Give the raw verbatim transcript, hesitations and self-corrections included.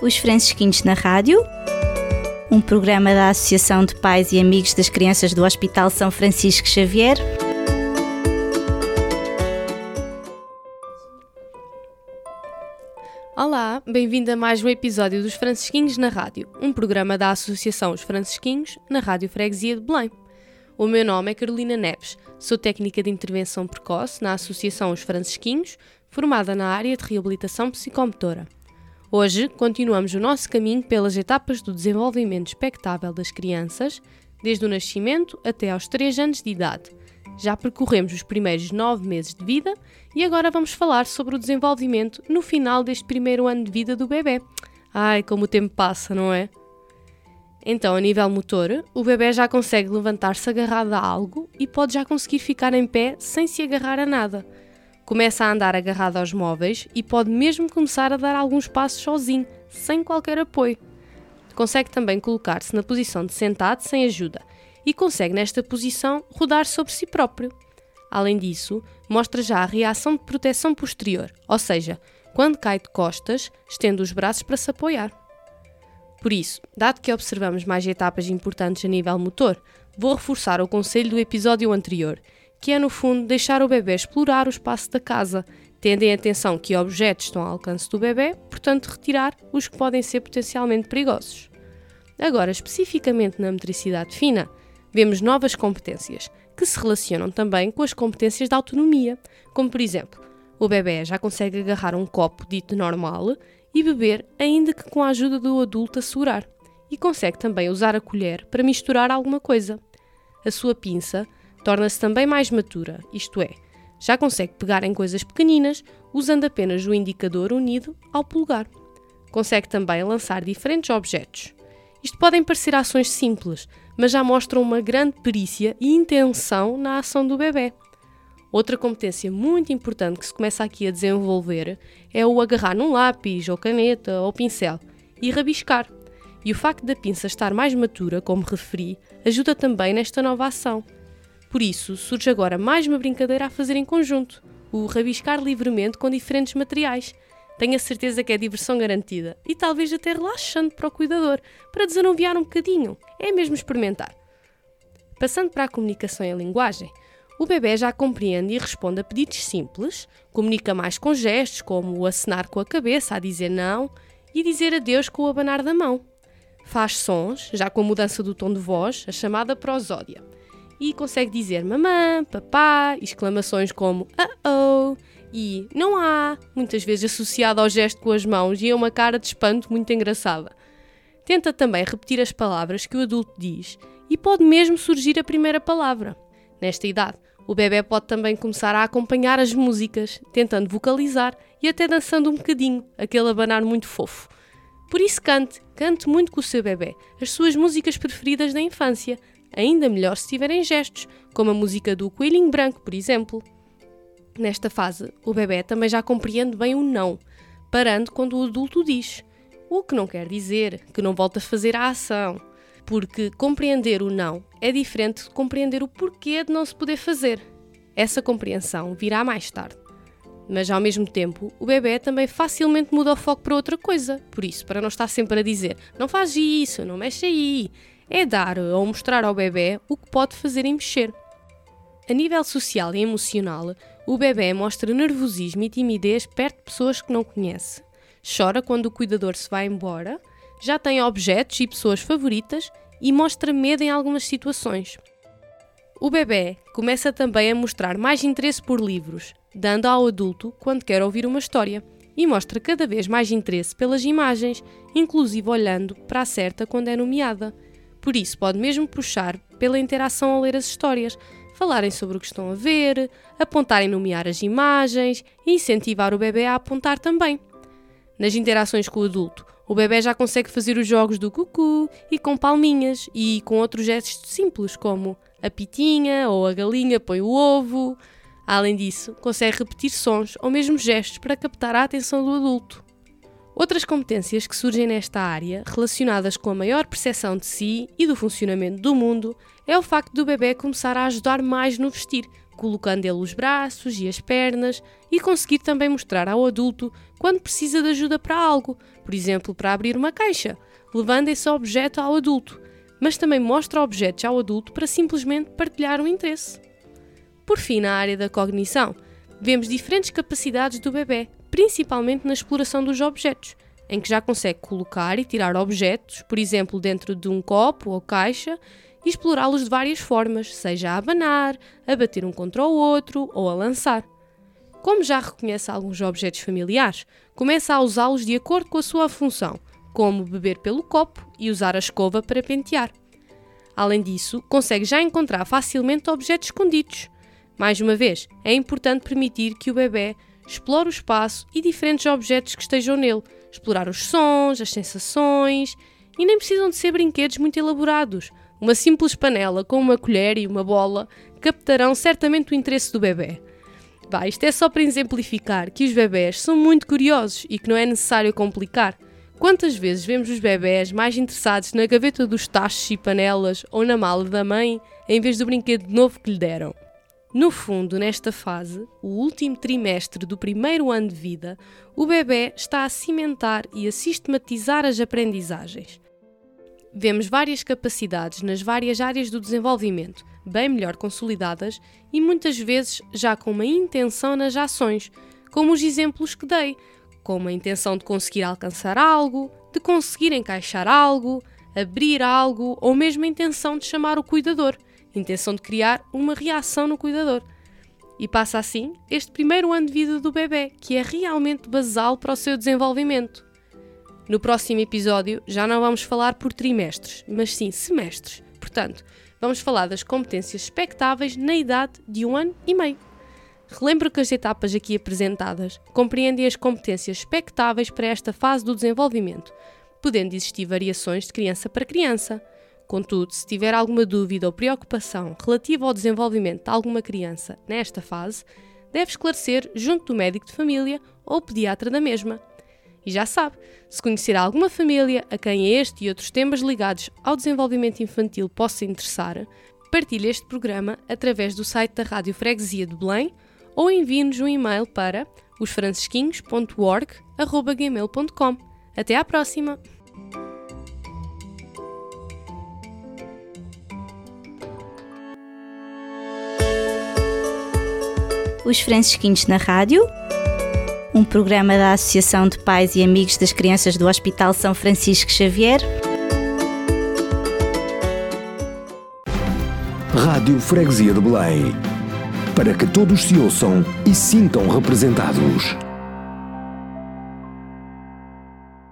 Os Francisquinhos na Rádio, um programa da Associação de Pais e Amigos das Crianças do Hospital São Francisco Xavier. Olá, bem-vindo a mais um episódio dos Francisquinhos na Rádio, um programa da Associação Os Francisquinhos na Rádio Freguesia de Belém. O meu nome é Carolina Neves, sou técnica de intervenção precoce na Associação Os Francisquinhos, formada na área de reabilitação psicomotora. Hoje continuamos o nosso caminho pelas etapas do desenvolvimento expectável das crianças, desde o nascimento até aos três anos de idade. Já percorremos os primeiros nove meses de vida e agora vamos falar sobre o desenvolvimento no final deste primeiro ano de vida do bebê. Ai, como o tempo passa, não é? Então, a nível motor, o bebê já consegue levantar-se agarrado a algo e pode já conseguir ficar em pé sem se agarrar a nada. Começa a andar agarrado aos móveis e pode mesmo começar a dar alguns passos sozinho, sem qualquer apoio. Consegue também colocar-se na posição de sentado sem ajuda e consegue, nesta posição, rodar sobre si próprio. Além disso, mostra já a reação de proteção posterior, ou seja, quando cai de costas, estende os braços para se apoiar. Por isso, dado que observamos mais etapas importantes a nível motor, vou reforçar o conselho do episódio anterior, que é, no fundo, deixar o bebê explorar o espaço da casa, tendo em atenção que objetos estão ao alcance do bebê, portanto retirar os que podem ser potencialmente perigosos. Agora, especificamente na motricidade fina, vemos novas competências, que se relacionam também com as competências de autonomia, como por exemplo, o bebê já consegue agarrar um copo dito normal e beber, ainda que com a ajuda do adulto a segurar, e consegue também usar a colher para misturar alguma coisa. A sua pinça torna-se também mais matura, isto é, já consegue pegar em coisas pequeninas usando apenas o indicador unido ao polegar. Consegue também lançar diferentes objetos. Isto podem parecer ações simples, mas já mostram uma grande perícia e intenção na ação do bebê. Outra competência muito importante que se começa aqui a desenvolver é o agarrar num lápis, ou caneta, ou pincel, e rabiscar. E o facto da pinça estar mais matura, como referi, ajuda também nesta nova ação. Por isso, surge agora mais uma brincadeira a fazer em conjunto, o rabiscar livremente com diferentes materiais. Tenho a certeza que é diversão garantida e talvez até relaxante para o cuidador, para desanuviar um bocadinho. É mesmo experimentar. Passando para a comunicação em linguagem, o bebê já compreende e responde a pedidos simples, comunica mais com gestos, como o acenar com a cabeça, a dizer não, e dizer adeus com o abanar da mão. Faz sons, já com a mudança do tom de voz, a chamada prosódia, e consegue dizer mamã, papá, exclamações como uh-oh e não há, muitas vezes associado ao gesto com as mãos e a uma cara de espanto muito engraçada. Tenta também repetir as palavras que o adulto diz e pode mesmo surgir a primeira palavra. Nesta idade, o bebê pode também começar a acompanhar as músicas, tentando vocalizar e até dançando um bocadinho, aquele abanar muito fofo. Por isso cante, cante muito com o seu bebê, as suas músicas preferidas da infância, ainda melhor se tiverem gestos, como a música do Coelhinho Branco, por exemplo. Nesta fase, o bebê também já compreende bem o não, parando quando o adulto diz, o que não quer dizer que não volta a fazer a ação, porque compreender o não é diferente de compreender o porquê de não se poder fazer. Essa compreensão virá mais tarde. Mas, ao mesmo tempo, o bebê também facilmente muda o foco para outra coisa, por isso, para não estar sempre a dizer, não faz isso, não mexe aí, é dar ou mostrar ao bebê o que pode fazer em mexer. A nível social e emocional, o bebê mostra nervosismo e timidez perto de pessoas que não conhece. Chora quando o cuidador se vai embora, já tem objetos e pessoas favoritas e mostra medo em algumas situações. O bebê começa também a mostrar mais interesse por livros, dando ao adulto quando quer ouvir uma história, e mostra cada vez mais interesse pelas imagens, inclusive olhando para a certa quando é nomeada. Por isso, pode mesmo puxar pela interação ao ler as histórias, falarem sobre o que estão a ver, apontarem e nomear as imagens e incentivar o bebê a apontar também. Nas interações com o adulto, o bebê já consegue fazer os jogos do cucu e com palminhas e com outros gestos simples, como a pitinha ou a galinha põe o ovo. Além disso, consegue repetir sons ou mesmo gestos para captar a atenção do adulto. Outras competências que surgem nesta área, relacionadas com a maior percepção de si e do funcionamento do mundo, é o facto do bebê começar a ajudar mais no vestir, colocando ele os braços e as pernas e conseguir também mostrar ao adulto quando precisa de ajuda para algo, por exemplo, para abrir uma caixa, levando esse objeto ao adulto, mas também mostra objetos ao adulto para simplesmente partilhar o interesse. Por fim, na área da cognição, vemos diferentes capacidades do bebê, principalmente na exploração dos objetos, em que já consegue colocar e tirar objetos, por exemplo, dentro de um copo ou caixa, e explorá-los de várias formas, seja a abanar, a bater um contra o outro ou a lançar. Como já reconhece alguns objetos familiares, começa a usá-los de acordo com a sua função, como beber pelo copo e usar a escova para pentear. Além disso, consegue já encontrar facilmente objetos escondidos. Mais uma vez, é importante permitir que o bebê explore o espaço e diferentes objetos que estejam nele, explorar os sons, as sensações, e nem precisam de ser brinquedos muito elaborados. Uma simples panela com uma colher e uma bola captarão certamente o interesse do bebê. Bah, isto é só para exemplificar que os bebés são muito curiosos e que não é necessário complicar. Quantas vezes vemos os bebés mais interessados na gaveta dos tachos e panelas ou na mala da mãe em vez do brinquedo novo que lhe deram? No fundo, nesta fase, o último trimestre do primeiro ano de vida, o bebê está a cimentar e a sistematizar as aprendizagens. Vemos várias capacidades nas várias áreas do desenvolvimento, bem melhor consolidadas e muitas vezes já com uma intenção nas ações, como os exemplos que dei, como a intenção de conseguir alcançar algo, de conseguir encaixar algo, abrir algo ou mesmo a intenção de chamar o cuidador, intenção de criar uma reação no cuidador. E passa assim este primeiro ano de vida do bebê, que é realmente basal para o seu desenvolvimento. No próximo episódio já não vamos falar por trimestres, mas sim semestres. Portanto, vamos falar das competências expectáveis na idade de um ano e meio. Relembro que as etapas aqui apresentadas compreendem as competências expectáveis para esta fase do desenvolvimento, podendo existir variações de criança para criança. Contudo, se tiver alguma dúvida ou preocupação relativa ao desenvolvimento de alguma criança nesta fase, deve esclarecer junto do médico de família ou pediatra da mesma. E já sabe, se conhecer alguma família a quem este e outros temas ligados ao desenvolvimento infantil possa interessar, partilhe este programa através do site da Rádio Freguesia de Belém ou envie-nos um e-mail para os francisquinhos ponto org arroba gmail ponto com. Até à próxima! Os Francisquinhos na Rádio, um programa da Associação de Pais e Amigos das Crianças do Hospital São Francisco Xavier. Rádio Freguesia de Belém, para que todos se ouçam e sintam representados.